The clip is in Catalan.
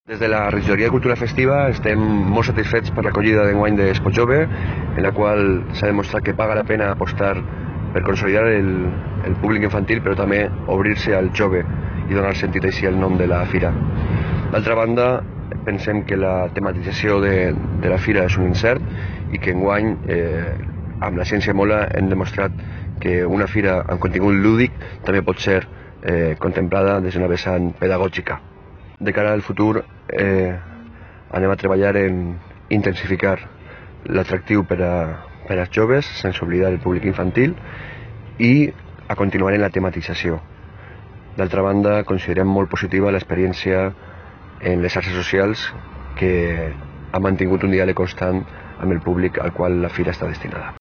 Des de la regidoria de Cultura Festiva estem molt satisfets per l'acollida d'enguany d'Expo Jove, en la qual s'ha demostrat que paga la pena apostar per consolidar el públic infantil, però també obrir-se al jove i donar sentit així al nom de la fira. D'altra banda, pensem que la tematització de la fira és un encert i que enguany, amb la Ciència Mola, hem demostrat que una fira amb contingut lúdic també pot ser contemplada des d'una vessant pedagògica. De cara al futur anem a treballar en intensificar l'atractiu per als joves sense oblidar el públic infantil i a continuar en la tematització. D'altra banda, considerem molt positiva l'experiència en les xarxes socials que ha mantingut un diàleg constant amb el públic al qual la fira està destinada.